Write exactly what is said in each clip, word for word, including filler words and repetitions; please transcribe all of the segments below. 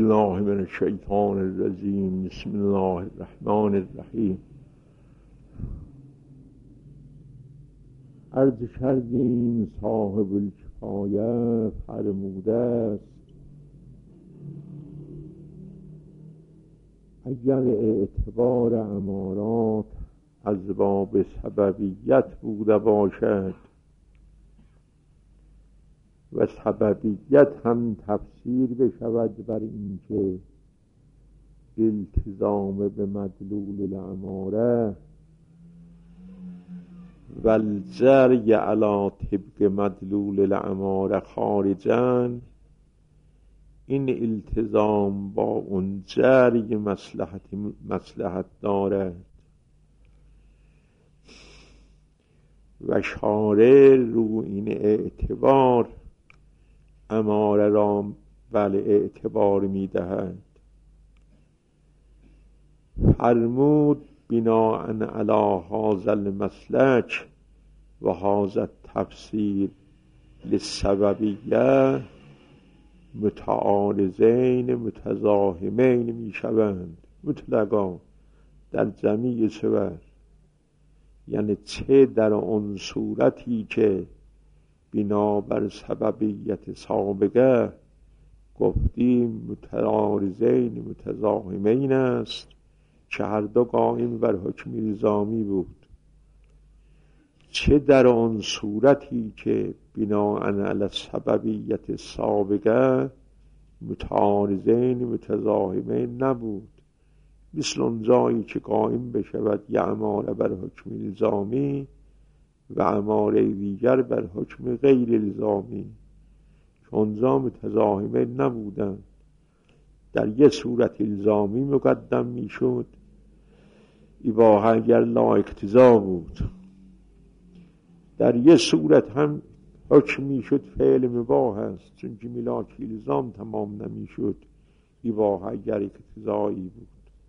الله من الشیطان الرجیم. بسم الله الرحمن الرحیم. عرض کردیم صاحب الکفایه فرموده است اگر اعتبار امارات از باب سببیت بوده باشد و سببیت هم تفسیر بشود بر اینکه التزام به مدلول الاماره و الجری علی طبق مدلول الاماره خارجاً، این التزام با اون جری مصلحت مصلحت دارد و شارع رو این اعتبار اماره را بل اعتبار می دهد. فرمود بناء علی هذا المسلک و هذا التفسیر للسببیه متعارضین متزاحمین می شوند مطلقا در جمیع صور، یعنی چه در آن صورتی که بنابر سببیت سابقه گفتیم متعارضین متزاحمین است که هر دو قائم بر حکم الزامی بود، چه در آن صورتی که بناء علی سببیت سابقه متعارضین متزاحمین نبود، مثل اون جایی که قائم بشود یه اماره بر حکم الزامی و اماره دیگر بر حکم غیر الزامی، اونجا متزاحمین نبودند. در یه صورت الزامی مقدم می شد، اباحه اگر لا اقتضا بود، در یه صورت هم حکم می شد فعل مباح است، چون که ملاک الزام تمام نمی شد، اباحه اگر اقتضایی بود.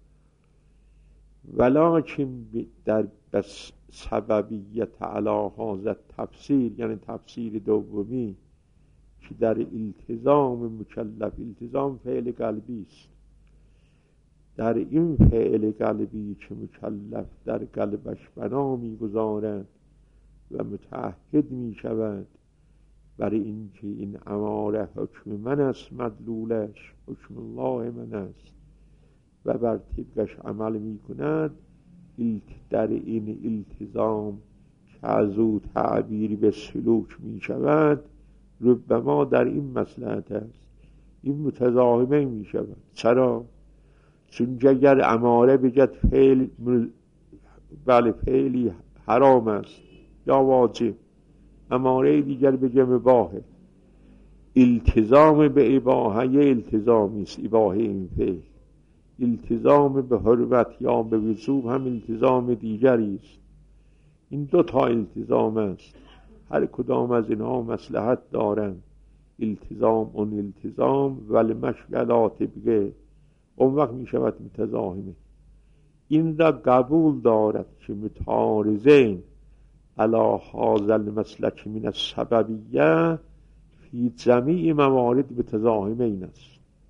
ولکن در بس سببیت علی هذا تفسیر، یعنی تفسیر دومی که در التزام مکلف، التزام فعل قلبی است، در این فعل قلبی که مکلف در قلبش بنا می گذارد و متعهد می شود برای اینکه این اماره حکم من است، مدلولش حکم الله من است و بر طبقش عمل می کند، در این التزام که از او تعبیر به سلوک می شود ربما در این مصلحت است، این متزاحمه می شود. چرا؟ چون اگر اماره بگد فعل بله فعلی حرام است یا واجب، اماره دیگر بگه مباحه، التزام به اباحه یه التزامی است، اباحه این فعل، التزام به حرمت یا به وجوب هم التزام دیگری است. این دو تا التزام است، هر کدام از اینها مصلحت دارند. التزام اون التزام ولی مشغلات بگه اون وقت می شود متزاحمه. این را قبول دارد که متعارضین علی هذا المسلک من السببیه فی جمیع موارد متزاحمین است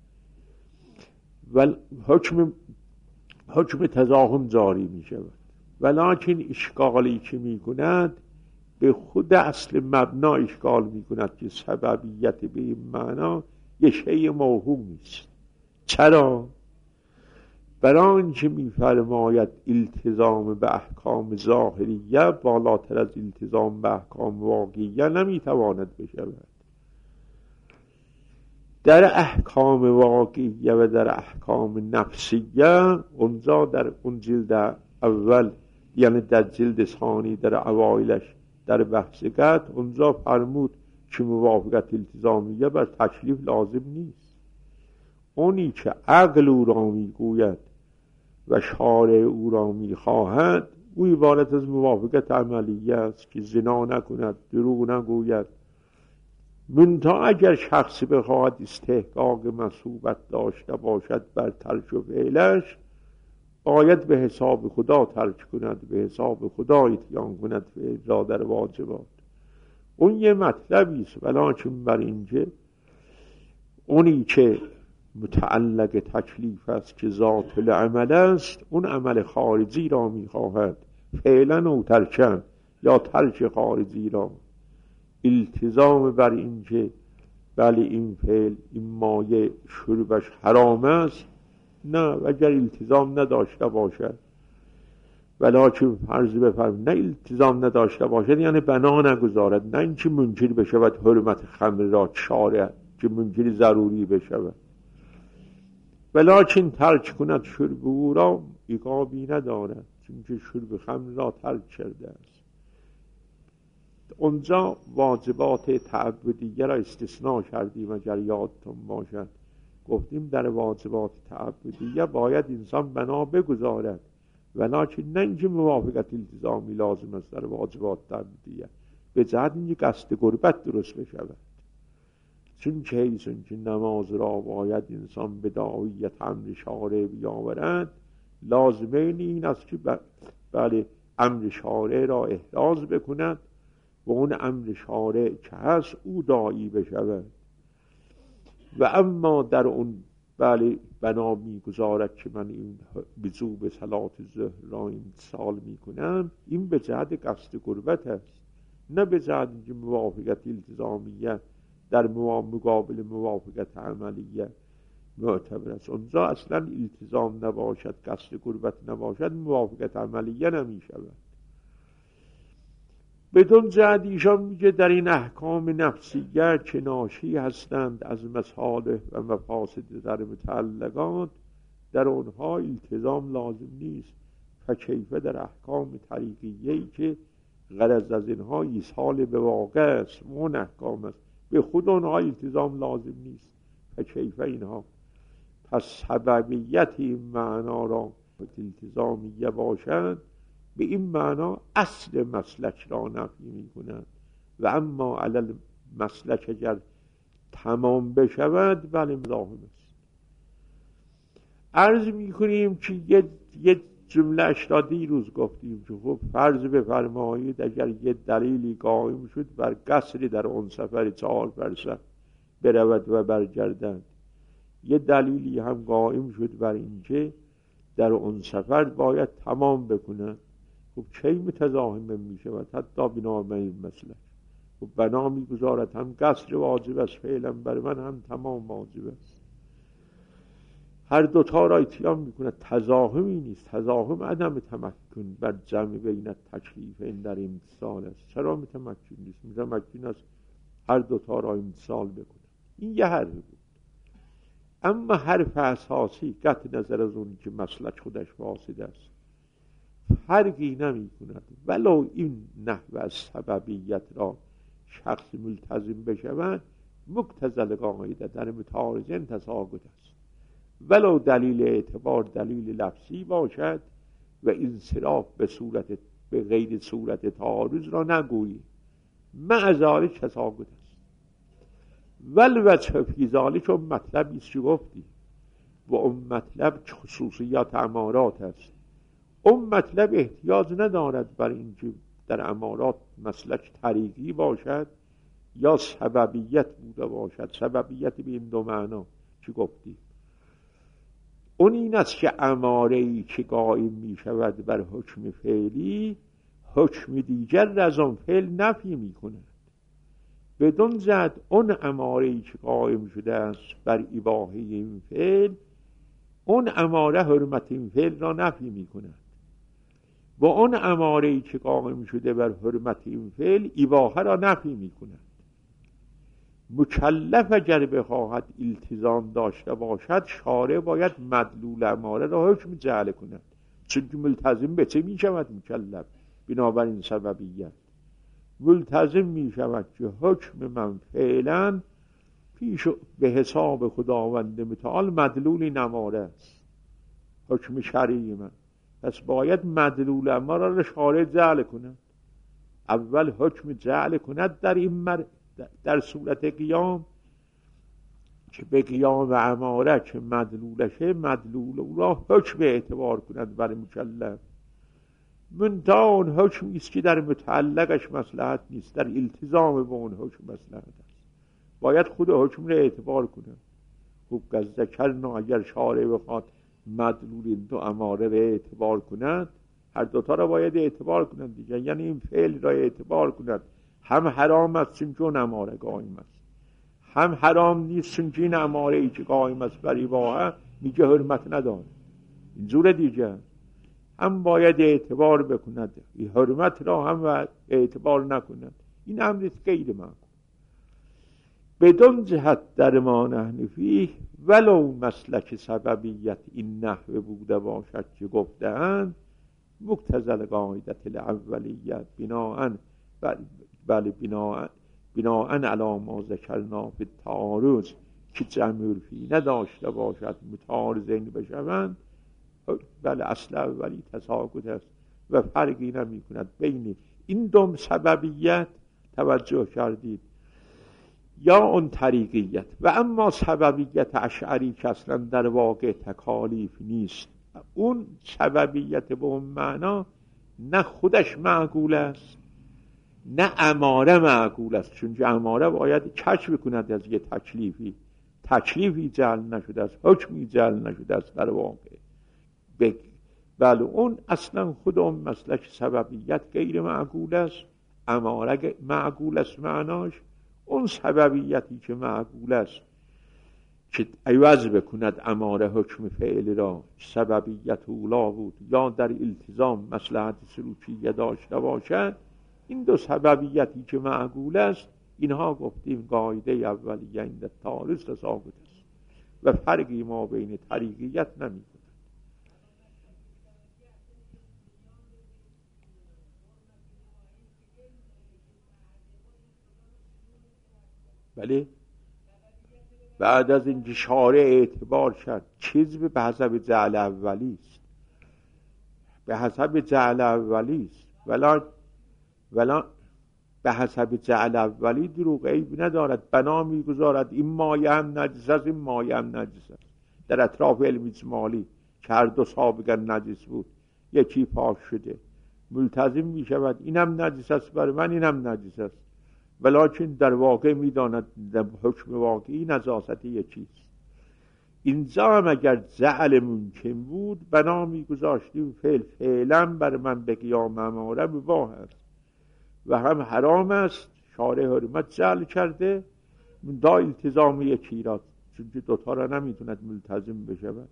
و حکم حکم تزاحم جاری می شود، ولکن اشکالی که می کند به خود اصل مبنا اشکال می کند که سببیت به این معنا یه شیء موهومی است. چرا؟ برای اینکه می فرماید التزام به احکام ظاهریه بالاتر از التزام به احکام واقعیه نمی تواند بشود. در احکام واقعیه و در احکام نفسیه، اونجا در اون جلد اول یعنی در جلد ثانی در اوایلش در بحث قط، اونجا فرمود که موافقت التزامیه بر تکلیف لازم نیست. اونی که عقل او را میگوید و شارع او را میخواهد او عبارت از موافقت عملیه است که زنا نکند، دروغ نگوید. منتها اگر شخصی بخواهد استحقاق مثوبت داشته باشد بر ترک و فعلش، باید به حساب خدا ترک کند، به حساب خدا اتیان کند به اجرا در واجبات. اون یه مطلبی است، ولکن بر اینکه اونی که متعلق تکلیف است که ذات العمل است، اون عمل خارجی را میخواهد فعلا او ترکن یا ترک خارجی را. التزام بر این که بله این فعل این مایه شربش حرام است، نه، اگر التزام نداشته باشد، ولکن فرض بفرم نه التزام نداشته باشد یعنی بنا نگذارد، نه اینکه منکر بشود حرمت خمر را شارع که منکر ضروری بشود، ولکن ترک کند شرب او را عقابی ندارد چون که شرب خمر را ترک کرده است. اونجا واجبات تعبدیه را استثناء کردیم، اگر یادتون باشد گفتیم در واجبات تعبدیه باید انسان بنا بگذارد، ولکن نه اینکه موافقت التزامی لازم است در واجبات تعبدیه، به جهت اینکه قصد قربت درست بشود. چون که ایسون که نماز را باید انسان به داعیت امر شارع بیاورد، لازمه این است که بله امر شارع را احراز بکند و اون امر شارع که هست او داعی بشود. و اما در اون بله بنا میگذارد که من این بزو به صلات ظهر را امتثال میکنم، این به جهت قصد قربت است، نه به جهت اینکه موافقت التزامیه در مقابل موافقت عملیه معتبر است. اونجا اصلا التزام نباشد، قصد قربت نباشد، موافقت عملیه نمی شود. بدون جهت ایشان میگه در این احکام نفسیه که ناشی هستند از مصالح و مفاسد در متعلقات، در اونها التزام لازم نیست. فکیفه در احکام طریقیه‌ای که غرض از اینها ایصال به واقع است، اون احکام است، به خود اونها التزام لازم نیست. فکیفه اینها، پس سببیت این معنا را التزامیه باشند، به این معنا اصل مسلک را نفی می کنند. و اما علل مسلک اگر تمام بشود بله مزاحم است. عرض می کنیم که یه, یه جمله اشتادی دیروز گفتیم که خب فرض بفرمایید اگر یه دلیلی قائم شد بر قصری در اون سفر چهار فرسخ برود و برگردند، یه دلیلی هم قائم شد بر اینکه در اون سفر باید تمام بکنند، خب چه متضاهم می شود حتی بنا به این مسئله؟ خب بنا می گذارد هم قصر واجب است فعلا بر من، هم تمام واجب است، هر دوتا را اتیان می کند. تضاهمی نیست، تضاهم عدم تمکن بر جمع بین تکلیف این در امتصال است. چرا متمکن نیست؟ متمکن است هر دوتا را امتصال بکنه. این یه حرف بود. اما حرف اساسی قطع نظر از اون که مسلک خودش فاسد است فرقی نمی کند ولو این نحو از سببیت را شخص ملتزم بشود، مقتضی قاعده در متعارضین تساقط است، ولو دلیل اعتبار دلیل لفظی باشد و انصراف به صورت به غیر صورت تعارض را نگویی، مع ذلک تساقط است. والوجه فی ذلک چون مطلبی است که گفتی و اون مطلب خصوصیات امارات است. اون مطلب احتیاج ندارد بر اینکه در امارات مسلک طریقی باشد یا سببیت بوده باشد. سببیت به این دو معنا که گفتی، اون این است که اماره‌ای که قائم می شود بر حکم فعلی، حکم دیگر از آن فعل نفی می کند. بدون زد اون اماره‌ای که قائم شده است بر اباحه این فعل، اون اماره حرمت این فعل را نفی می کند. و اون اماره‌ای که قائم شده بر حرمت این فعل، اباحه را نفی می کند. مکلف اگر بخواهد التزام داشته باشد، شارع باید مدلول اماره را حکم جعل کند، چون که ملتزم به چه می شود مکلف؟ بنابراین سببیت ملتزم می شود که حکم من فعلا پیش به حساب خداوند متعال مدلول این اماره است، حکم شرعی من، پس باید مدلول اماره را شارع جعل کند. اول حکم جعل کند در این مر... در صورت قیام که به قیام و اماره که مدلولشه، مدلول او را حکم اعتبار کند برای مکلف. منتها اون حکمی است که در متعلقش مصلحت نیست، در التزام با اون حکم مصلحت است، باید خود حکم را اعتبار کند. خوب از ذکرنا اگر شارع بخواد مدلول این دو اماره رو اعتبار کند، هر دوتا رو باید اعتبار کند دیگه، یعنی این فعل را اعتبار کند. هم حرام است چون چون اماره قائم است، هم حرام نیست چون این اماره ای که قائم است بر ایباحه میگه حرمت نداره. اینجور دیگه هم باید اعتبار بکند، این حرمت را هم اعتبار نکند. این امریست غیر معقول. بدون جهت در ما نحن فیه ولو مسلک سببیت این نحوه بوده باشد که گفته‌اند مقتضی قاعدت الاولیت بناءً بل بناءً بناءً علی ما ذکرنا فی التعارض که جمع عرفی نداشته باشد متعارضین بشوند، بله اصل اولی تساقط است و فرقی نمی کند بین این دو سببیت. توجه کردید؟ یا اون طریقیت. و اما سببیت اشعری که اصلا در واقع تکالیف نیست، اون سببیت به اون معنا نه خودش معقول است نه اماره معقول است، چون اماره باید کشف کند از یه تکلیفی، تکلیفی جعل نشده است، حکمی جعل نشده است در واقع. بله اون اصلا خود اون مسلک سببیت غیر معقول است، اماره معقول است معناش. اون سببیتی که معقول است که عوض بکند اماره حکم فعل را، سببیت اولا بود یا در التزام مصلحت سلوکیه داشته باشد، این دو سببیتی که معقول است اینها گفتیم قاعده اولیه عند التعارض تساقط است و فرقی ما بین طریقیت نمی کند. بله بعد از اینکه شارع اعتبار شد چیز به حسب جعل اولی است، به حسب جعل اولی است، ولا ولا به حسب جعل اولی دروغ عیب ندارد. بنا میگذارد این مایه هم نجس است، این مایه هم نجس است. در اطراف علم اجمالی که هر دو سابقا نجس بود یکی پاک شده، ملتزم می شود اینم نجس است بر من، اینم نجس است، ولیکن در واقع می داند در حکم واقعی نجاست یکیست. اینجا هم اگر جعل ممکن بود بنا می گذاشتیم فعل فعلا بر من به قیام اماره مباح است و هم حرام است، شارع حرمت جعل کرده دا التزام یکی را، چون که دوتا را نمیتوند ملتزم بشود.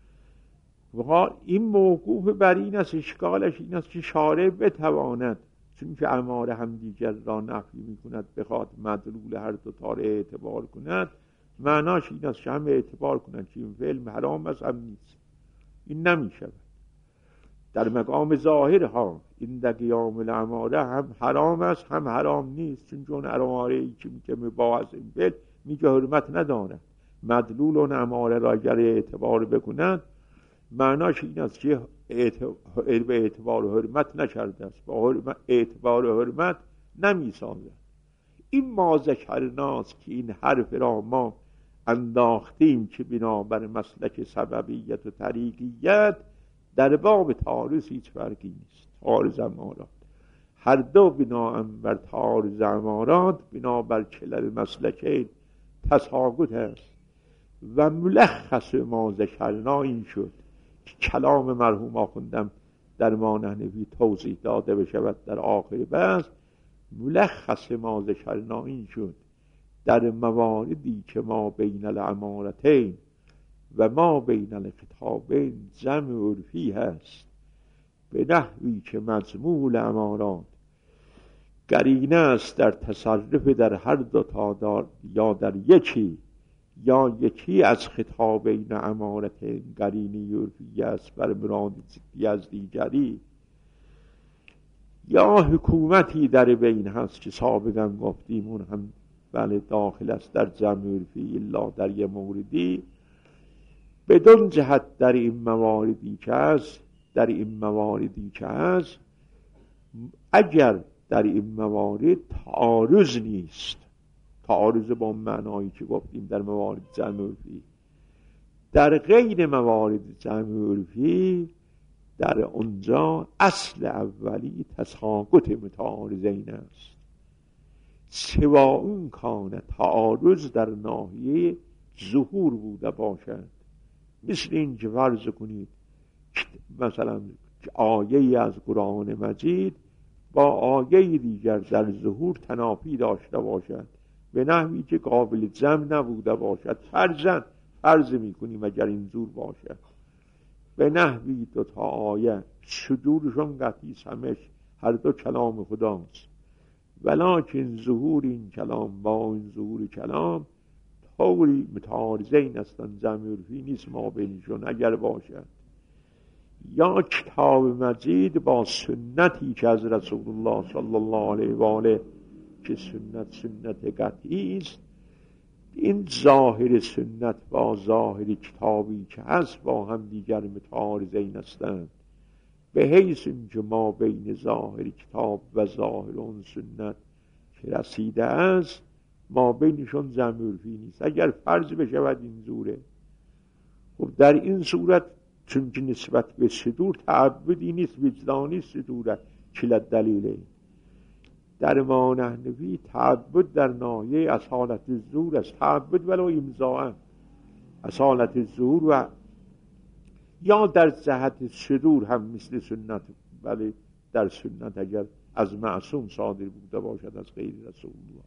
و این موقوف بر این است، اشکالش این است که شارع بتواند، چون که اماره هم دیگر را نفی میکند بخواد مدلول هر دو تا را اعتبار کند، معناش این است که هم اعتبار کند که این فعل حرام است هم نیست. این نمیشود در مقام ظاهرها. این در قیام الاماره هم حرام است هم حرام نیست، چون چون اماره ای که میگه مباح است این فعل میگه حرمت ندارد. مدلول اون اماره را اگر اعتبار بکند معناش این است که به اعتبار حرمت نکرده است، با اعتبار حرمت نمیسازد. این ما ذکرناست که این حرف را ما انداختیم که بنابر مسلک سببیت و طریقیت در باب تعارض هیچ فرقی نیست. تعارض امارات هر دو بناء بر تعارض امارات بنابر کلل مسلکین تساقط است. و ملخص ما ذکرنا این شد که کلام مرحوم آخوندم در ما نحنفی توضیح داده بشود در آخر بحث. ملخص ما ذکرنا این شد در مواردی که ما بین الامارتین و ما بین الکتابین جمع عرفی هست، به نحوی که مجموع امارات قرینه است در تصرف در هر دو تا دار یا در یکی یا یکی از خطابین امارتین قرینه عرفی است بر مراد ضدی از دیگری، یا حکومتی در بین هست که سابقا گفتیم اون هم بله داخل است در جمع عرفی الا در یه موردی. بدون جهت در این مواردی که هست در این مواردی که هست اگر در این موارد تعارض نیست، تعارض با معنایی که گفتیم در موارد جمع عرفی، در غیر موارد جمع عرفی در اونجا اصل اولی تساقط متعارضین است، سوا اون کان تعارض در ناحیه ظهور بوده باشد. مثل این که فرض کنید مثلا آیه از قرآن مجید با آیه دیگر در ظهور تنافی داشته باشد به نحوی که قابل جمع نبوده باشد. فرضاً فرض میکنیم اگر این زور باشد به نحوی دو تا آیه صدورشون قطعی همش هر دو کلام خداست، ولکن ظهور این کلام با این ظهور کلام طوری متعارضین هستند، جمع عرفی نیست ما بینشون اگر باشد. یا کتاب مجید با سنتی که از رسول الله صلی الله علیه و آله که سنت سنت قطعی است، این ظاهر سنت با ظاهر کتابی که هست با هم دیگر متعارضین هستند، به حیث اینکه ما بین ظاهر کتاب و ظاهر اون سنت که رسیده است ما بینشون جمع عرفی نیست. اگر فرض بشود این زوره، خب در این صورت چون که نسبت به صدور تعبدی نیست، وجدانی صدورت کلت دلیله. در ما نحنفی تعبد در ناحیه اصالت الظهور است، تعبد ولو امضاء اصالت الظهور، و یا در جهت صدور هم مثل سنت، ولی در سنت اگر از معصوم صادر بوده باشد از غیر رسول الله.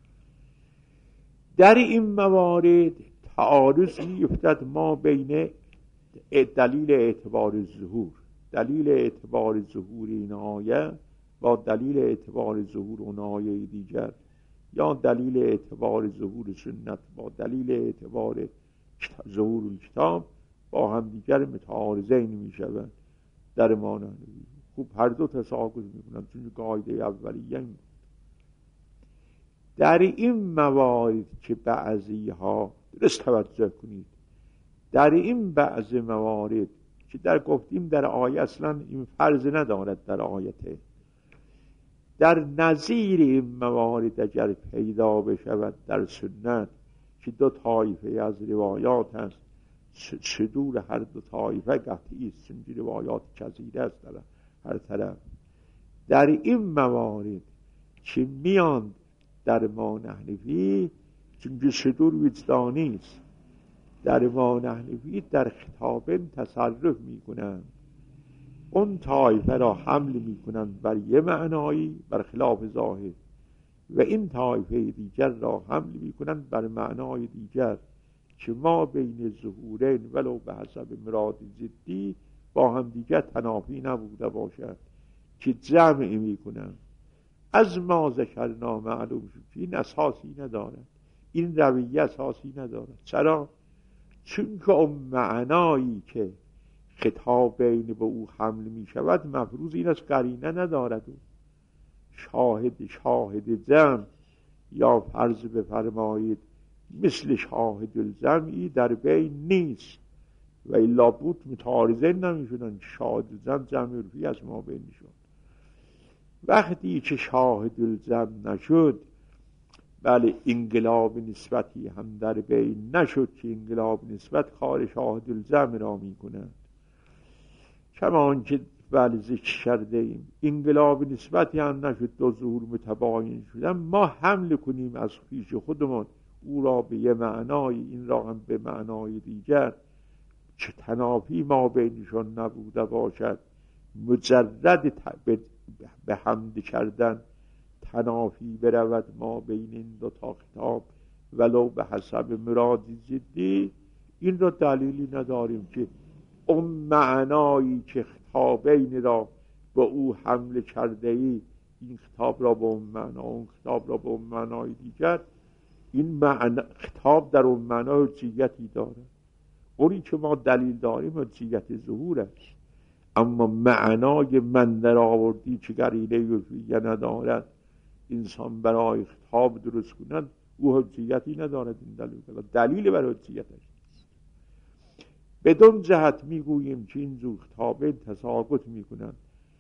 در این موارد تعارض می‌افتد ما بین دلیل اعتبار ظهور دلیل اعتبار ظهور این آیه با دلیل اعتبار ظهور اون آیه دیگر، یا دلیل اعتبار ظهور سنت با دلیل اعتبار ظهور کتاب با هم دیگر متعارضین میشوند در ما نحنفی. خوب هر دو تساقط میکنند چون قاعده اولیه این. در این موارد که بعضی ها درست توجه کنید، در این بعض موارد که در گفتیم در آیه اصلا این فرض ندارد، در آیته در نظیر این موارد اگر پیدا بشود در سنت که دو طایفه از روایات هست، صدور هر دو طایفه قطعی است چون روایات کثیره است در هر طرف، در این موارد که میان در ما نحنفی چون صدور وجدانی است، در ما نحنفی در خطابین تصرف میکنند، اون طایفه را حمل میکنند بر یه معنایی بر خلاف ظاهر، و این طایفه دیگر را حمل میکنند بر معنای دیگر که ما بین ظهورین ولو به حسب مراد جدی با هم دیگر تنافی نبوده باشد که جمع میکنند. از ما ذکرنا معلوم شد این اساسی ندارد، این رویه اساسی ندارد. چرا؟ چون که اون معنایی که خطاب بین به او حمل می شود مفروض این از قرینه ندارد و شاهد شاهد جمع یا فرض بفرمایید مثل شاهد الجمعی در بین نیست و الا بود متعارضین نمی شدن که شاهد الجمع جمع عرفی از ما بین شد. وقتی که شاهد الجمع نشد، بله انقلاب نسبتی هم در بین نشد که انقلاب نسبت کار شاهد الجمع را می کند، کمان که بله ذکر کرده ایم انقلاب نسبتی هم نشد، دو ظهور متباین شدن، ما حمل کنیم از پیش خودمون او را به یه معنای این را هم به معنای دیگر که تنافی ما بینشون نبوده باشد، مجرد به حمد کردن تنافی برود ما بین این دو تا خطاب ولو به حسب مراد جدی، این را دلیلی نداریم که اون معنایی که خطابین را به او حمل کرده ای این خطاب را به اون معنا اون خطاب را به اون معنای دیگر، این معنا خطاب در اون معنا حجیتی داره. اونی که ما دلیل داریم حجیت ظهور است، اما معنای من در آوردی که قرینه یوفیه ندارد انسان برای خطاب درست کند او حجیتی ندارد. این دلیل دلیل برای حجیتش بدون جهت میگوییم که این زور خطابه تساقط میکنند.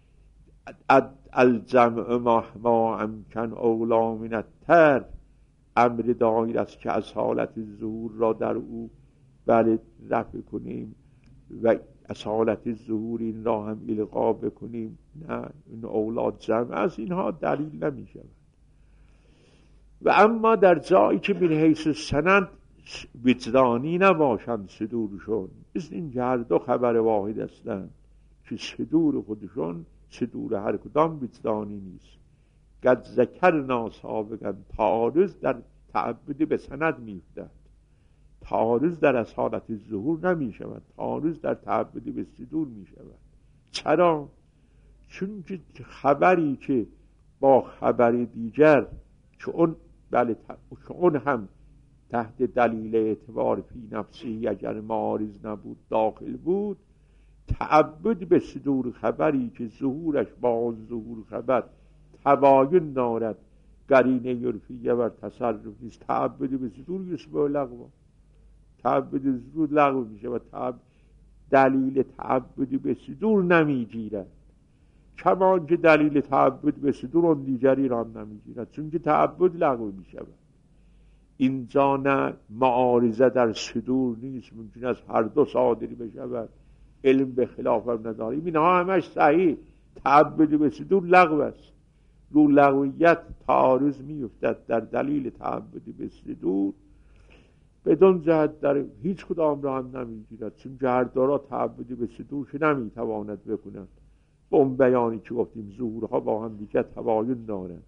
الجمع ما امکن اولا من التر، امر دایر است که اصالت ظهور را در او بله رفع کنیم و اصالت ظهور این را هم القا بکنیم، نه این اولاد جمع از اینها دلیل نمی شود. و اما در جایی که من حیث سند وجدانی نباشند صدورشون، مثل این که هر دو خبر واحد هستند که صدور خودشون صدور هر کدام وجدانی نیست. قد ذکرنا سابقا، تعارض در تعبد به سند می‌افتد، تعارض در اصالت ظهور نمی شود، تعارض در تعبد به صدور می شود. چرا؟ چون که خبری که با خبر دیگر که اون بله که اون هم تحت دلیل اعتبار فی نفسی اگر معارض نبود داخل بود، تعبد به صدور خبری که ظهورش با ظهور خبر تباین دارد، قرینه عرفیه و تصرف نیست، تعبد به صدور یشبه لغو، تعبد به صدور لغو میشه و تعب... دلیل تعبد به صدور نمیگیرد، کمان که دلیل تعبد به صدور اون دیگری را نمیگیرد، چون که تعبد لغو میشود. اینجا نه معارضه در صدور نیست، ممکن است هر دو صادری بشود، علم به خلاف هم نداریم، اینها همش صحیح، تعبد به صدور لغو است. رو لغویت تعارض میفتد در دلیل تعبد به صدور، بدون جهت در هیچ کدام را هم نمیگیرد، چون هر دو را تعبد به صدور که نمیتواند بکنند. با اون بیانی که گفتیم ظهورها با هم دیگر تباین دارند،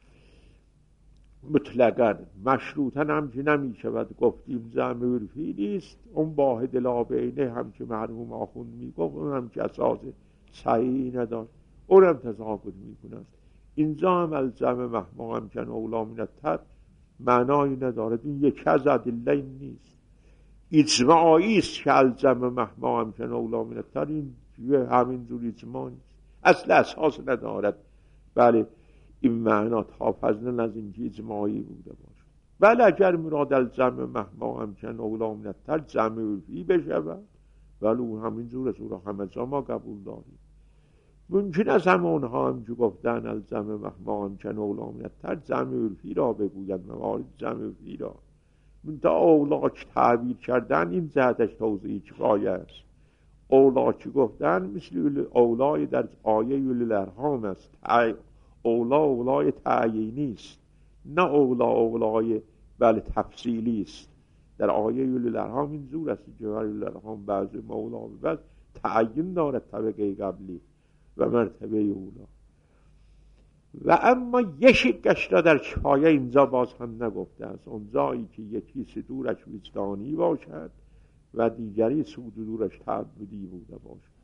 مطلقاً مشروطاً هم که نمی شود گفتیم زعم عرفی نیست. اون واحد لابینه هم که مرحوم آخوند می گفت، اون هم که اساس صحیحی نداشت، اون هم تساقط می کند. اینجا هم الزم مهما هم کن اولا من التر معنایی ندارد، این یکی از ادله نیست، اجماعی است که الزم مهما هم کن اولا من التر، این همین جور اجماع نیست، اصل اساس ندارد. بله این معنا تا فضلا از اینکه اجماعی بوده باشه. بله اگر مراد الزم مهما هم کن اولا من التر جمع عرفی بشود، ولو همین جور از او را همه جا ما قبول داریم. ممکن است همونها هم که گفتن الزم مهما هم کن اولا من التر جمع عرفی را بگوید، موارد جمع عرفی را منتها اولا که تعبیر کردن این جهتش توضیحی کفایه است. اولا که گفتن مثل اولای در آیه اولی الارحام است، اولا اولای تعیینی است، نه اولا اولای بله تفصیلی است. در آیه اولی الارحام این زور است که اولی الارحام بعضی مولا و بعض تعیین دارد طبقه قبلی و مرتبه اولا. و اما یک گشت را در کفایه اینجا باز هم نگفته است، اون جایی که یکی صدورش وجدانی باشد و دیگری صدورش تعبدی بوده باشد.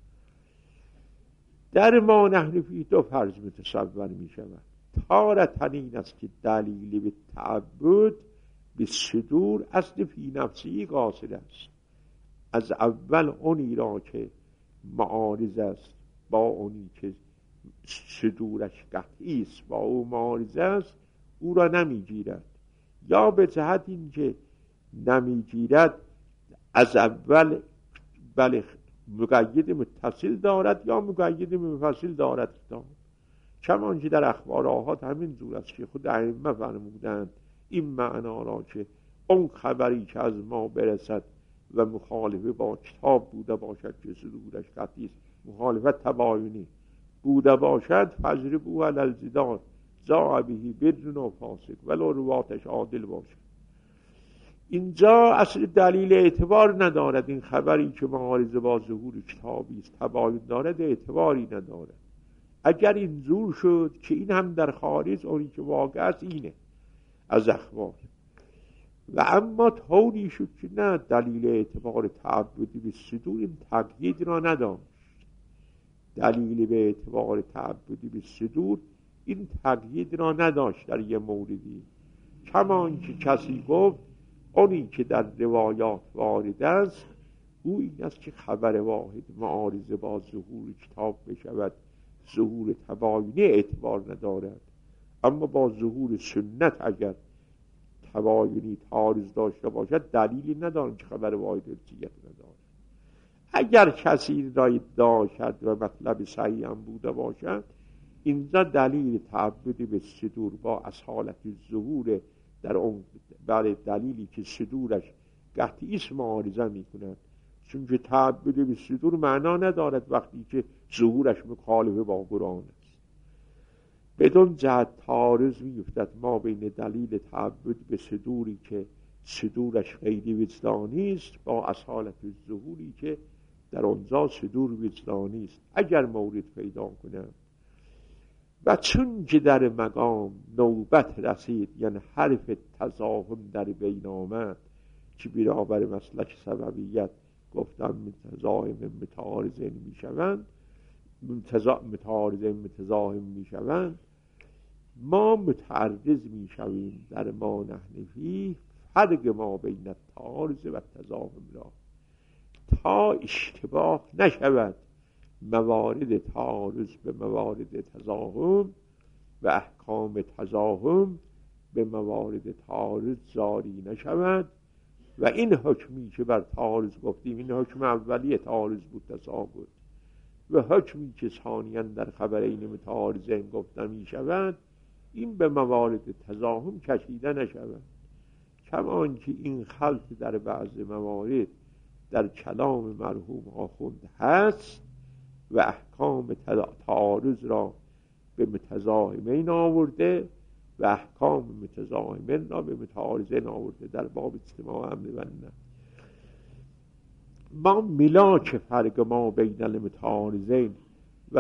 در ما نحن فی دو فرض متصور می شود. تارتن این است که دلیل به تعبد به صدور اصل فی نفسی قاصد است، از اول اونی را که معارض است با اونی که صدورش قطعی است با او معارض است، او را نمیگیرد، یا به جهت این که نمیگیرد از اول بله مقید متصل دارد یا مقید منفصل دارد. کمان که در اخبار آحاد همین جور است که خود ائمه فرمودند این معنا را که اون خبری که از ما برسد و مخالفه با کتاب بوده باشد که صدورش قطعی است، مخالفت تباینی بوده باشد، فجربوا علی الجدار جاء به بدر و فاسق ولو رواتش عادل باشد. اینجا اصل دلیل اعتبار ندارد، این خبری که معارضه با ظهور کتابی است تباین دارد اعتباری ندارد. اگر این زور شد که این هم در خارج اونی که واقع است اینه از اخبار، و اما طوری شد که نه دلیل اعتبار تعبدی به صدور این تقیید را نداشت، دلیل به اعتبار تعبدی به صدور این تقیید را نداشت در یه موردی. کمان که کسی گفت اونی که در روایات وارد است او این است که خبر واحد معارضه با ظهور کتاب بشود، ظهور تباینی اعتبار ندارد، اما با ظهور سنت اگر تباینی تعارض داشته باشد دلیلی ندارد که خبر واحد ارجیت ندارد. اگر کسی را ادعا کرد و مطلب صحیح هم بوده باشد، اینجا دلیل تعبد به صدور با اصالت ظهور در اون برای دلیلی که صدورش قطعی است معارضه می کند، چون که تعبد به صدور معنا ندارد وقتی که ظهورش مخالفه با قرآن است. بدون جهت تعارض می افتد ما بین دلیل تعبد به صدوری که صدورش غیر وجدانی است با اصالت ظهوری که در آنجا صدور وجدانی است اگر مورد پیدا کنم. و چون که در مقام نوبت رسید، یعنی حرف تزاحم در بین آمد که برابر مسلک سببیت گفتم متزاحم متعارضین می شوند، متعارضین متزاحم می شوند، ما متعرض می شویم در ما نحن فیه فرق ما بین التعارض و تزاحم را، تا اشتباه نشود موارد تعارض به موارد تزاحم و احکام تزاحم به موارد تعارض جاری نشود. و این حکمی که بر تعارض گفتیم، این حکم اولی تعارض بود تساقط، و حکمی که ثانیاً در خبرین متعارضین گفته می شود، این به موارد تزاحم کشیده نشود. کما که این خلط در بعض موارد در کلام مرحوم آخوند هست و احکام تعارض را به متزاحمین آورده و احکام متزاحمین را به متعارضین آورده در باب اجتماع امر و نه. ما ملاک فرق ما بین المتعارضین و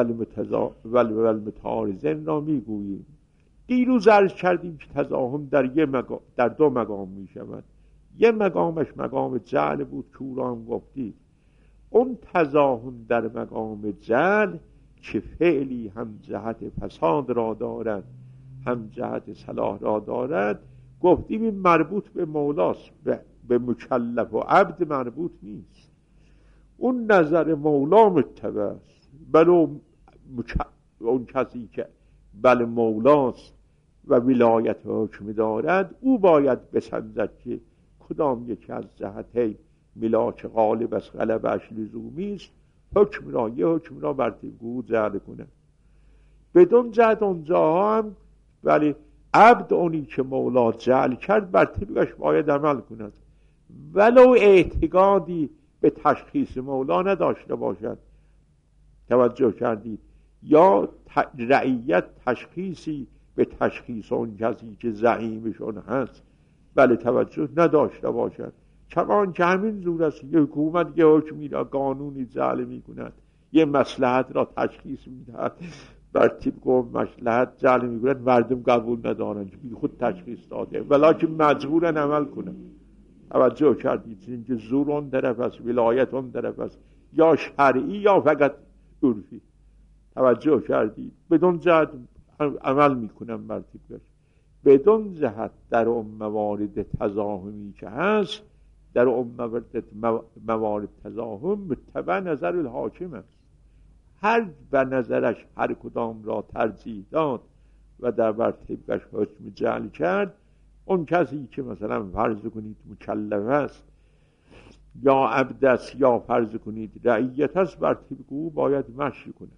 المتعارضین را میگوییم. دیروز عرض کردیم که تزاحم در, یه مقام در دو مقام می شود. یه مقامش مقام جعل بود که او را هم گفتید. اون تزاحم در مقام جعل که فعلی هم جهت فساد را دارد هم جهت صلاح را دارد، گفتیم این مربوط به مولاست، به مکلف و عبد مربوط نیست. اون نظر مولا متبع است. بله مک... اون کسی که بله مولاست و ولایت حکم دارد، او باید بسنجد که کدام یکی از جهتین ملاک غالب از غلبش لزومی است، حکم را یه حکم را بر تیگو جعل کنه. بدون جهت اونجاها هم ولی عبد اونی که مولا جعل کرد بر طبقش باید عمل کند، ولو اعتقادی به تشخیص مولا نداشته باشد. توجه کردید؟ یا رعیت تشخیصی به تشخیص اون کسی که زعیمشون هست بله توجه نداشته باشد. کمان که همین زور است یه حکومت یه حکمی را قانونی جعل می کند، یه مصلحت را تشخیص می دهد، بر طبق مصلحت جعل می کند، مردم قبول ندارند، بی خود تشخیص داده ولیکن مجبورن عمل کنند. توجه کردید؟ اینکه زور اون طرف است، ولایت اون طرف است، یا شرعی یا فقط عرفی. توجه کردید؟ بدون جهت عمل میکنن بر طبقش. بدون جهت در اون موارد تزاحمی که هست، در اون موارد, موارد تزاحم متبع نظر الحاکم است. هر به نظرش هر کدام را ترجیح داد و در بر طبقش حکم جعل کرد، اون کسی که مثلا فرض کنید مکلف است یا عبد است یا فرض کنید رعیت است، بر طبق او باید مشی کنه.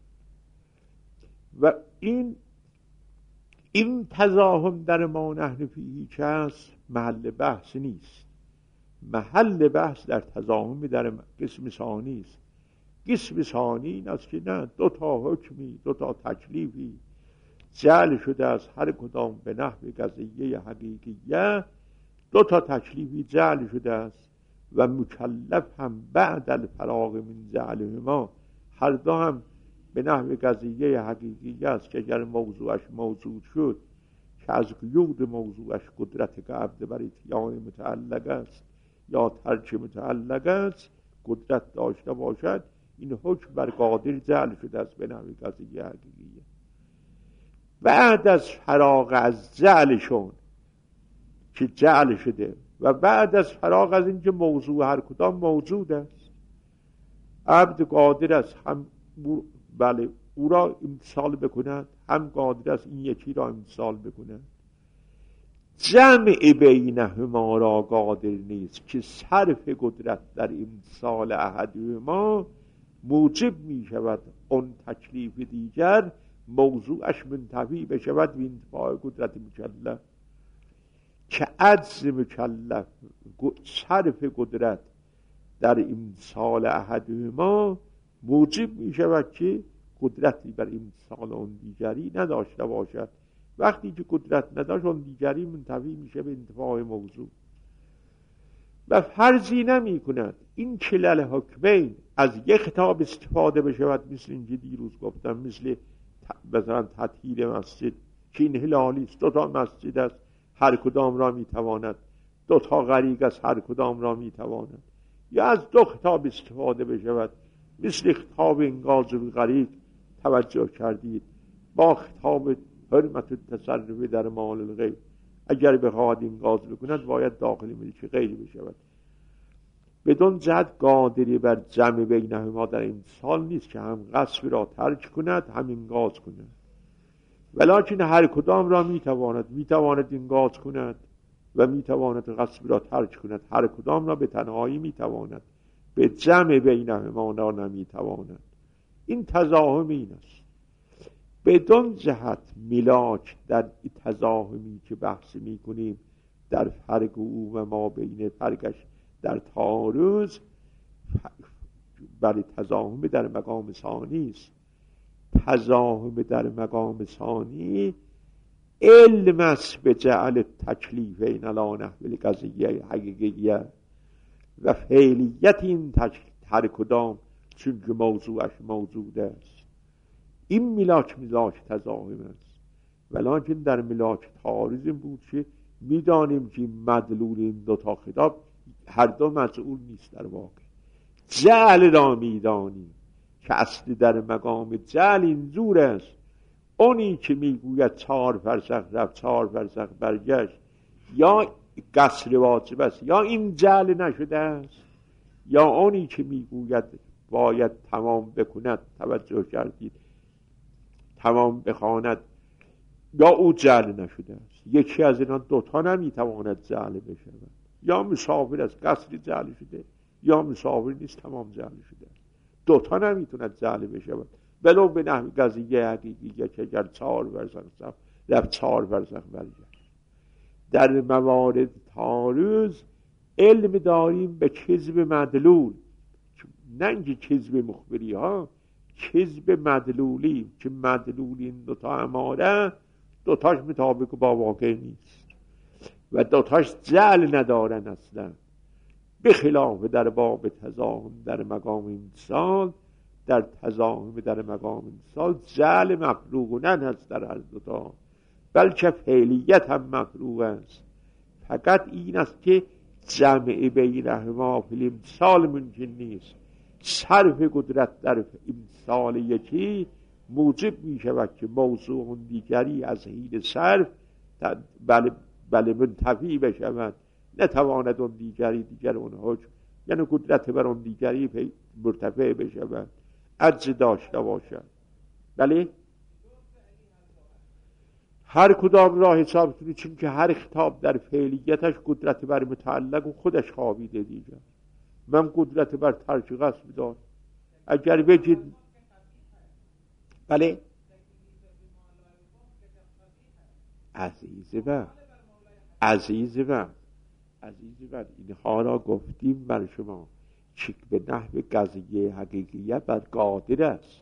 و این این تزاحم در ما نحن فیه که است محل بحث نیست. محل بحث در تزاحم در قسم ثانی است. قسم ثانی این است که نه، دو تا حکمی دو تا تکلیفی جعل شده از هر کدام به نحو قضیه حقیقیه، دو تا تکلیفی جعل شده است و مکلف هم بعد الفراغ من جعلهما هر دو هم به نحو قضیه حقیقیه است که اگر موضوعش موجود شد که از قیود موضوعش قدرت که عبد بر اتیان متعلق است یا ترک متعلق است قدرت داشته باشد، این حکم بر قادر جعل شده است به نحو قضیه حقیقیه. بعد از فراغ از جعلشون که جعل شده و بعد از فراغ از اینکه موضوع هر کدام موجود است، عبد قادر است هم بله او را امتثال بکند، هم قادر است این یکی را امتثال بکند. جمع بینهما را قادر نیست که صرف قدرت در امتثال احدهما موجب می شود اون تکلیف دیگر موضوعش منتفی بشود به انتفاع قدرت مکلف، که عجز مکلف صرف قدرت در امتثال احدهما موجب می شود که قدرتی بر امتثال اون دیگری نداشته باشد. وقتی که قدرت نداشت اون دیگری منتفی میشه به انتفاع موضوع. و فرضی نمی کند این کلل حکمین از یک خطاب استفاده بشود، مثل اینکه دیروز گفتم، مثل مثلا تطهیر مسجد که این هلالی است، دو تا مسجد است، هر کدام را میتواند، دو تا غریق است، هر کدام را میتواند، یا از دو خطاب استفاده بشود، مثل خطاب انقاذ الغریق توجه کردید با خطاب حرمت التصرف در مال الغیر. اگر بخواهد انقاذ بکند باید داخل ملک غیری بشود. بدون جهت قادری بر جمع بینهما در امسال نیست که هم غصب را ترک کند هم انقاذ کند، ولکن هر کدام را میتواند میتواند انقاذ کند و میتواند غصب را ترک کند. هر کدام را به تنهایی میتواند، به جمع بینهما را نمیتواند. این تزاهم این است. بدون جهت ملاک در تزاهمی که بحث میکنیم در فرق او و ما بین فرقش در تعارض، برای تزاهم در مقام ثانی است. تزاهم در مقام ثانی علم است به جعل تکلیفین علی نحو القضیه حقیقیه و فعلیت این تکلیف هر کدام چون که موضوعش موجود است. این ملاک ملاک تزاهم است، ولکن در ملاک تعارض بود که میدانیم که مدلول این دو تا خطاب هر دو مجعول نیست. در واقع جعل را میدانیم که اصلی در مقام جعل اینجور است، اونی که میگوید چهار فرسخ رفت چهار فرسخ برگشت یا قصر واجب است یا این جعل نشده است، یا اونی که میگوید باید تمام بکند، توجه کردید، تمام بخواند، یا او جعل نشده است. یکی از اینا دوتا نمیتواند جعل بشود، یا مسافر از قصر جعل شده یا مسافر نیست تمام جعل شده. دوتا نمیتوند جعل بشود ولو به نحو قضیه حقیقیه که اگر چهار فرسخ رفت چهار فرسخ برگشت. در موارد تعارض علم داریم به کذب مدلول، نه اینکه کذب مخبری ها، کذب مدلولی که مدلول این دوتا اماره دوتاش مطابق با واقع نیست و دوتاش جعل ندارن اصلا، به خلاف در باب تزاهم در مقام امسال. در تزاهم در مقام امسال جعل مفروغ نه هست در هر دوتا، بلکه فعلیت هم مفروغ است. فقط این است که جمع بینهما فی امسال ممکن نیست. صرف قدرت در امسال یکی موجب می شود که موضوع دیگری از حین صرف بله بله منتفی بشود، نتواند اون دیگری دیگر اون حکم، یعنی قدرت بر اون دیگری مرتفع بشود، عجز داشته باشد. بله هر کدام راه حساب کنید، چون که هر خطاب در فعلیتش قدرت بر متعلق و خودش خوابیده دیگر. من قدرت بر ترک غصب دارم. اگر بگید بله عزیز من عزیز من عزیز من اینها را گفتیم بر شما که به نحو قضیه حقیقیه بر قادر است.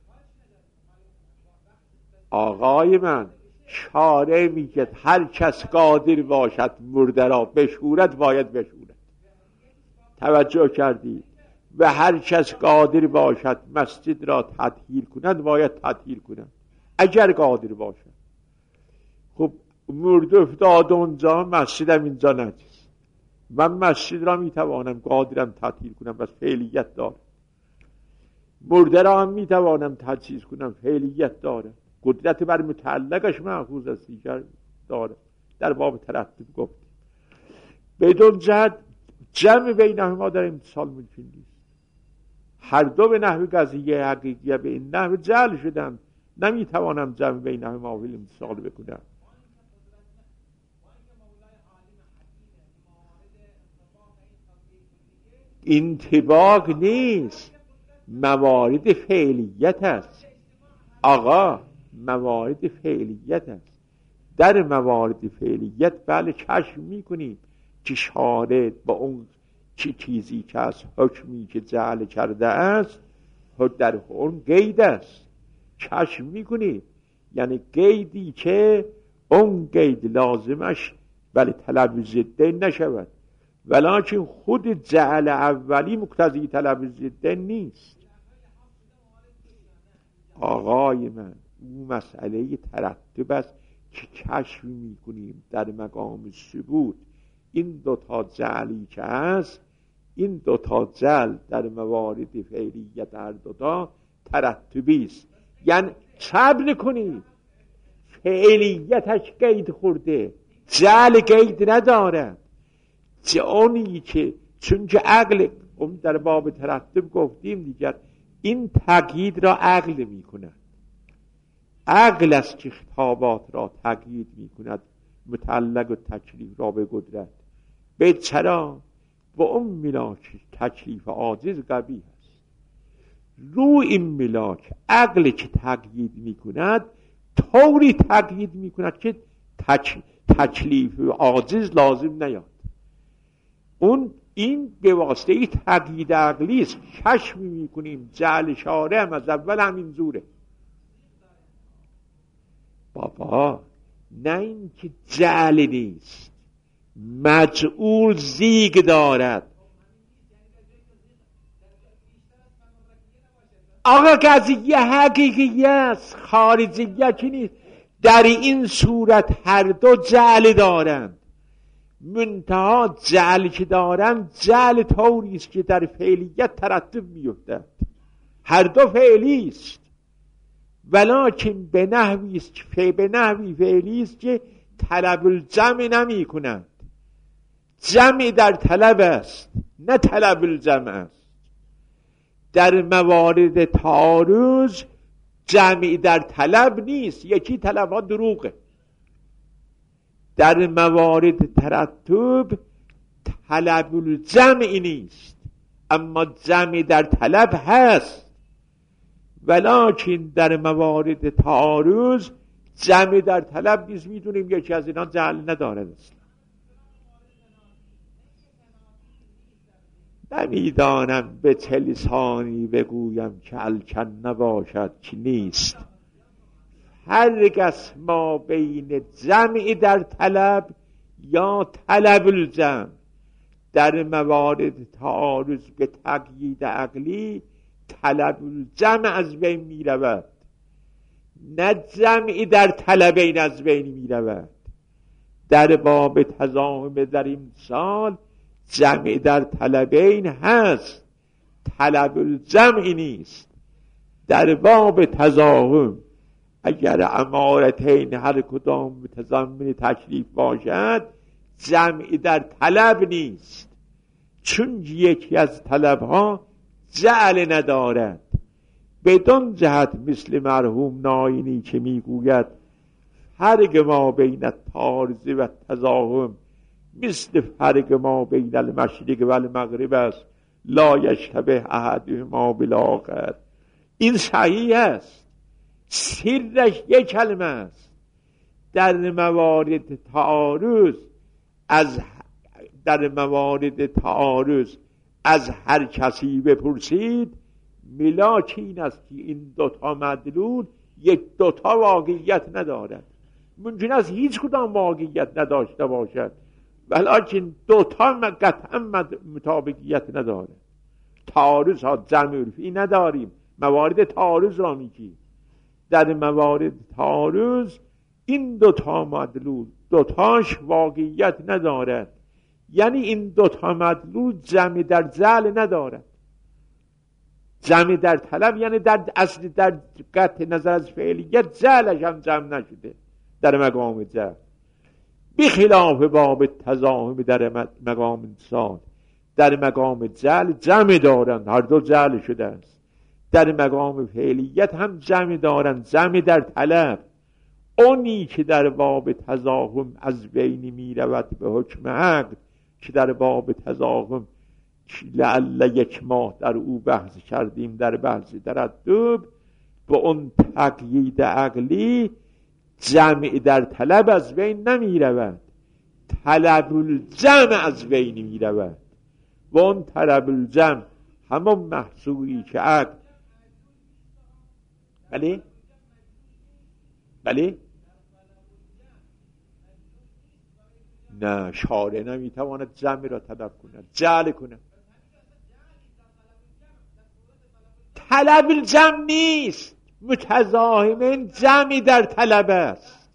آقای من شارع میگه هر کس قادر باشد مرده را بشورد باید بشورد. توجه کردید؟ و هر کس قادر باشد مسجد را تطهیر کند باید تطهیر کند اگر قادر باشد. خب مرده افتاد اونجا، مسجدم اینجا نجس، من مسجد را میتوانم قادرم تطهیر کنم، بس فعلیت دارم. مرده را هم میتوانم تجهیز کنم، فعلیت داره، قدرت بر متعلقش محفوظ است دیگر داره. در باب ترتب گفتیم بدون جهت جمع بینهما در امتصال ممکن نیست. هر دو به نحو قضیه حقیقیه به این نحو جعل شدن، نمیتوانم جمع بینهما و امتصال بکنم. انطباق نیست، موارد فعلیت است آقا، موارد فعلیت است. در موارد فعلیت بله کشف میکنیم که شارد با اون چی چیزی که از حکمی که جعل کرده است در اون قید است، کشف میکنیم، یعنی قیدی که اون قید لازمش بله طلب ضده نشود. ولکن خود جعل اولی مقتضی طلب ضده نیست. آقای من اون مسئله ترتب است که کشف میکنیم در مقام ثبوت. این دوتا جعلی که هست، این دوتا جعل در موارد فعلیت هر دوتا ترتبی است. یعنی صبر کنید، فعلیتش قید خورده، جعل قید نداره. اونی که چون که عقل، اون در باب ترتب گفتیم دیگر، این تقیید را عقل می کند. عقل است که خطابات را تقیید می کند، متعلق و تکلیف را به قدرت. به چرا؟ و اون ملاک تکلیف عاجز قوی است. رو این ملاک عقل که تقیید می کند طوری تقیید می کند که تک... تکلیف عاجز لازم نیاد. اون این به واسطه تقیید عقلی است. کشف می کنیم جعل شارع هم از اول همین زوره. بابا نه این که جعل نیست، مجعول زیگ دارد. آقا قضیه حقیقی است، خارجیه که نیست. در این صورت هر دو جعل دارند، منتها جعل که دارند جعل طوری است که در فعلیت ترتب می‌افتد. هر دو فعلی است، ولکن به نحوی است که به نحوی فعلی است که طلب الجمع نمی کنند. جمع در طلب است، نه طلب الجمع است. در موارد تعارض جمع در طلب نیست، یکی طلب ها دروغه. در موارد ترتب طلب الجمع نیست، اما جمع در طلب هست. ولکن در موارد تعارض جمع در طلب نیست. میدونیم یکی از اینا جعل ندارد اصلا. نمیدانم به چه لسانی بگویم که الکن نباشد که نیست. هرگز ما بین جمع در طلب یا طلب الجمع در موارد تعارض به تقیید عقلی طلب الجمع از بین می رود، نه جمعی در طلبین از بین می رود. در باب تضاهم در این سال جمع در طلبین هست، طلب الجمع نیست. در باب تضاهم اگر امارتین هر کدام متضمن تکلیف باشد جمع در طلب نیست، چون یکی از طلبها جعل ندارد. بدون جهت مثل مرحوم ناینی که میگوید فرق ما بین التعارض و تضاهم مثل فرق ما بین المشرق و المغرب است، لا یشتبه احدهما بالآخر. این صحیح است، سرش یک کلمه است. در موارد تعارض از در موارد تعارض از هر کسی بپرسید ملاک این است که این دوتا مدلول یک دوتا واقعیت ندارد. ممکن است هیچ کدام واقعیت نداشته باشد، ولیکن دوتا قطعا مطابقیت ندارد. تعارض ها جمع عرفی نداریم، موارد تعارض را میگیم. در موارد تعارض این دوتا مدلول دوتاش واقعیت ندارد، یعنی این دوتا مدلول جمع در جعل ندارد. جمع در طلب یعنی در اصل در قطع نظر از فعلیت جعلش هم جمع نشده در مقام جعل، بخلاف باب تضاهم در مقام انسان. در مقام جعل جمع دارند، هر دو جعل شده است. در مقام فعلیت هم جمع دارند، جمع در طلب. اونی که در باب تضاهم از بین می رود به حکم عقل، که در باب تضاهم لعل یک ماه در او بحث کردیم در بحث ترتب، به اون تقیید عقلی جمع در طلب از بین نمی رود، طلب الجمع از بین می رود. و اون طلب الجمع همون محصولی که عقل بله بله نه، شارع نمیتواند جمع را طلب کند، جعل کند. طلب الجمع نیست، متزاحمین جمعی در طلب است.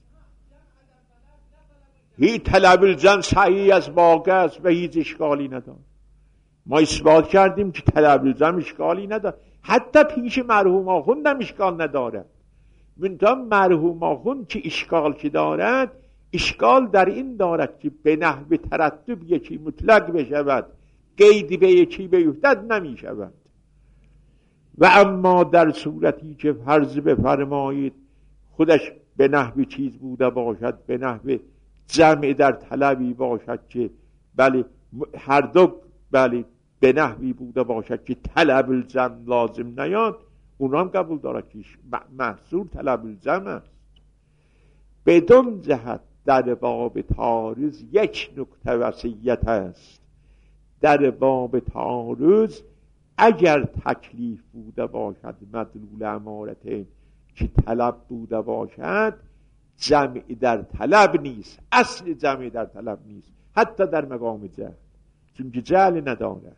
هیچ طلب الجمع صحیح از واقع است و هیچ اشکالی ندارد. ما اثبات کردیم که طلب الجمع اشکالی ندارد، حتی پیش مرحوم آخوند هم اشکال ندارد. منتها مرحوم آخوند که اشکال که دارد، اشکال در این دارد که به نحو ترتب یکی مطلق بشود، قیدی به یکی بیفتد نمی شود. و اما در صورتی که فرض بفرمایید خودش به نحو چیز بوده باشد، به نحو جمع در طلبی باشد که بله هر دو بله به نحوی بوده باشد که طلب الجمع لازم نیاد، اون هم قبول دارد که محصول طلب الجمع است. بدون جهت در باب تعارض یک نکته وصیت است. در باب تعارض اگر تکلیف بوده باشد مدلول امارتین که طلب بوده باشد، جمع در طلب نیست، اصل جمع در طلب نیست، حتی در مقام جهل، چون که جهل ندارد.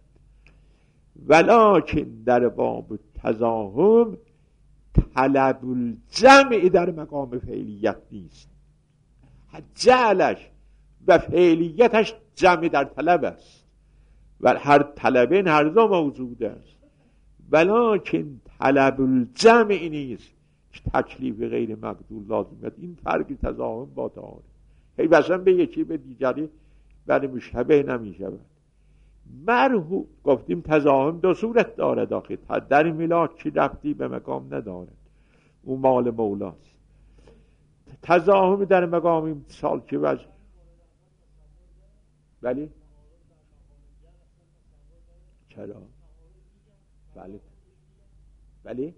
ولکن در باب تزاحم طلب الجمع در مقام فعلیت نیست، جعلش و فعلیتش جمع در طلب است و هر طلبین هر دو موجود است. ولکن طلب الجمع نیست که تکلیف غیر مقدور لازمت. این فرق تزاحم با تعارض. هی بسن به یکی به دیگری برای مشتبه نمی شود. مرحوم گفتیم تزاحم دو صورت دارد آخه، در ملاک چی ربطی به مقام ندارد، اون مال مولاست. تزاحم در مقام امتصال که وجه بله چرا بله بله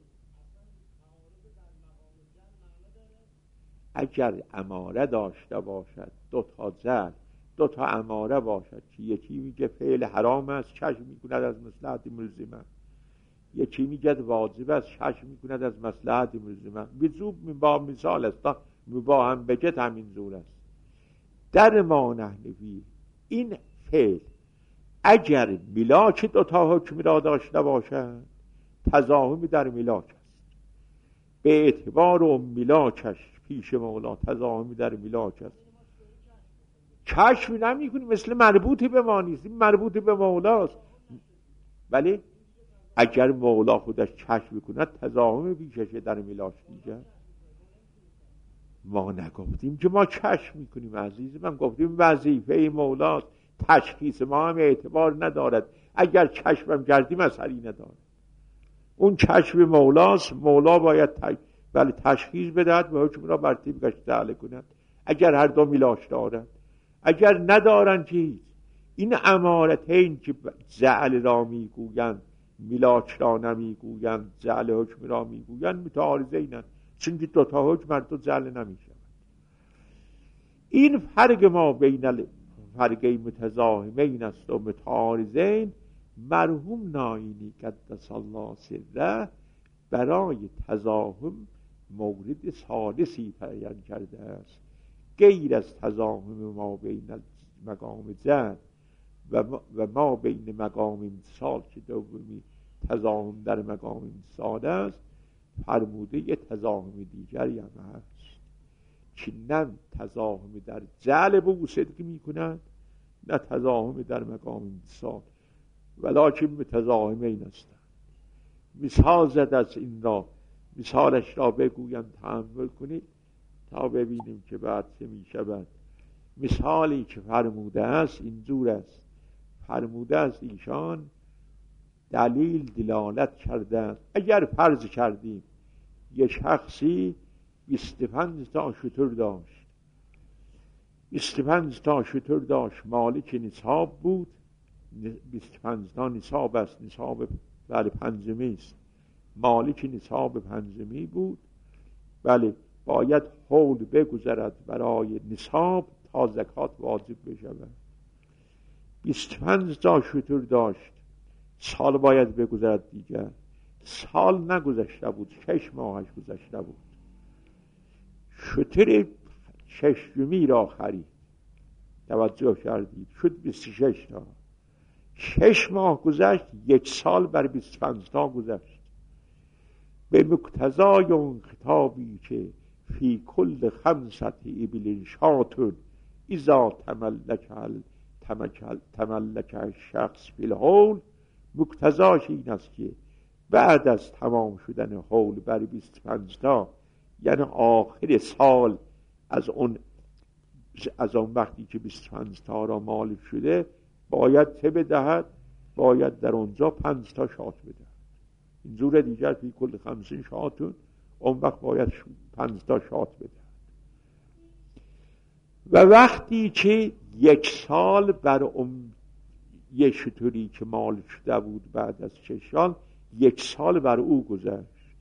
اگر اماره داشته باشد دو تا جعل دو تا اماره باشد که یکی میگه فعل حرام است چشم میکند از مصلحت ملزمه، یکی میگه واجب است چشم میکند از مصلحت ملزمه، بزوب با مثال است با هم بگه همین زور است. در ما نحنفی این فعل اگر ملاک دو تا حکم را داشته باشد تزاحم در ملاک است، به اعتبار و ملاکش پیش مولا تزاحم در ملاک است. کشف نمی کنی، مثل مربوطی به ما نیست، این مربوطی به مولاست. ولی اگر مولا خودش کشف کند تزاحم پیششه در ملاک دیگر. ما نگفتیم که ما کشف میکنیم عزیز من، گفتیم وظیفه مولاست، تشخیص ما هم اعتبار ندارد، اگر کشف هم کردیم اثری ندارد. اون کشف مولاست، مولا باید تش... ولی تشخیص بدهد و حکم را بر طبقش جعل کند. اگر هر دو میلاش دارد، اگر ندارن چیز، این امارتین که جعل را میگویند میلاک را نمیگویند، جعل حکم را میگویند، متعارضینند، چون که دو تا حکم هر دو جعل نمیشود. این فرق ما بین فرق متزاحمین است و متعارضین. مرحوم ناینی قدس الله سره برای تزاحم مورد ثالثی تعیین کرده است، غیر از تزاحم ما بین مقام جعل و ما بین مقام امتصال که دومی تزاحم در مقام امتصال است. فرموده یه تزاحم دیگری هم هست که نه تزاحم در جعل به او صدق می کند، نه تزاحم در مقام امتصال، ولیکن متزاحمین هستند. مثال زد از این را، مثالش را بگویم تأمل کنید تا ببینیم که بعد چه می شود. مثالی که فرموده است اینجور است. فرموده است ایشان دلیل دلالت کرده است. اگر فرض کردیم یک شخصی بیست و پنج تا شتر داشت، بیست و پنج تا شتر داشت، مالک نصاب بود، بیست و پنج تا نصاب است، نصاب بله پنجمی است، مالک نصاب پنجمی بود، بله باید حول بگذرد برای نصاب تا زکات واجب بشود. بیست و پنج تا شتر داشت، سال باید بگذرد دیگر، سال نگذشته بود، شش ماهش گذشته بود. شتر ششمی را خرید توجه کردید شد بیست و شش تا. شش ماه گذشت، یک سال بر بیست و پنج تا گذشت. به مقتضای اون خطابی که فی کل خمسة ابل شاتون اذا تملک تملک تملک شخص فی الحول، مقتضاش این است که بعد از تمام شدن حول بر بیست و پنج تا، یعنی آخر سال، از اون از اون وقتی که بیست و پنج تا را مالک شده، باید چه بدهد؟ باید در اونجا پنج تا شات بدهد. این زور دیگر فی کل خمسین شاتون، اون وقت باید پنج تا شات بدهد. و وقتی که یک سال بر اون یک شتری که مالک شده بود بعد از شش سال، یک سال بر او گذشت،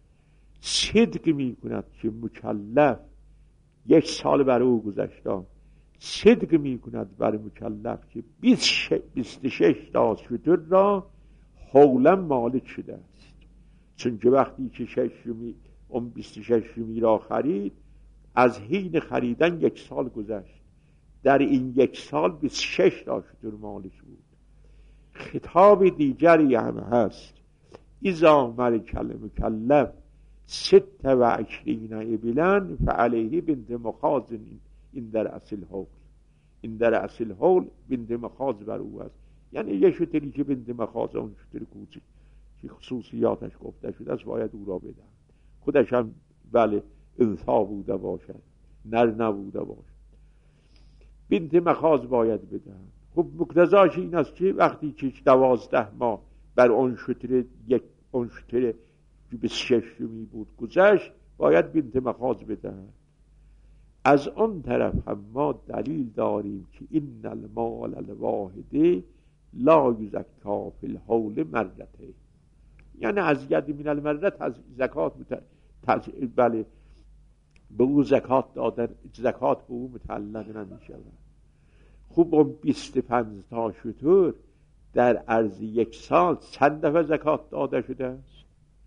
صدق می کند که مکلف یک سال بر او گذشته، صدق می کند بر مکلف که بیست و شش تا شتر را حولا مالک شده است. چون که وقتی که ششمی اون بیست و ششمی را خرید، از حین خریدن یک سال گذشت، در این یک سال بیست و شش تا شتر مالک بود. خطاب دیگری هم هست، اذا ملک المکلف ست و عشرین ابلا فعلیه بنت مخازن این در اصل حول. این در اصل حول بنت مخاز بر او است. یعنی یه شتری که بنت مخاز، اون شتر کوچی که خصوصیاتش گفته شده است، باید او را بدن. خودش هم بله انثی بوده باشد، نر نبوده باشد، بنت مخاز باید بدن. خب مقتضاش این است که وقتی که دوازده ماه بر اون شتر یک اون شتر که به ششمی بود گذشت، باید بنت مخاز بدهد. از اون طرف هم ما دلیل داریم که این المال الواحده لا یزکا فی الحول مرته، یعنی از ید من المرت از زکات مت... بله به او زکات دادن، زکات به او متعلق نمی شود. خوب اون بیست و پنج تا شتر در عرض یک سال چند دفعه زکات داده شده است؟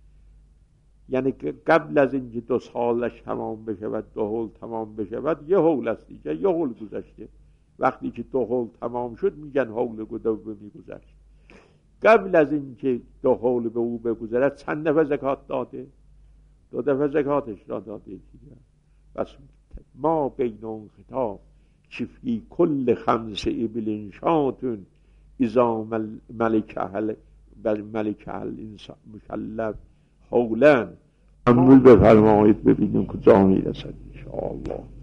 یعنی که قبل از اینکه دو سالش تمام بشود، دو حول تمام بشود، یه حول است دیگه، یه حول گذشته. وقتی که دو حول تمام شد میگن حول دومی گذشت. قبل از اینکه دو حول به او بگذرد چند دفعه زکات داده؟ دو دفعه زکاتش را داده دیگه. بس ما بین اون خطاب که فی کل خمس ابل شاتون اذا ملک اهل بل ملک اهل انسان مکلف حولا. تأمل بفرمایید ببینیم کجا میرسد ان شاء الله.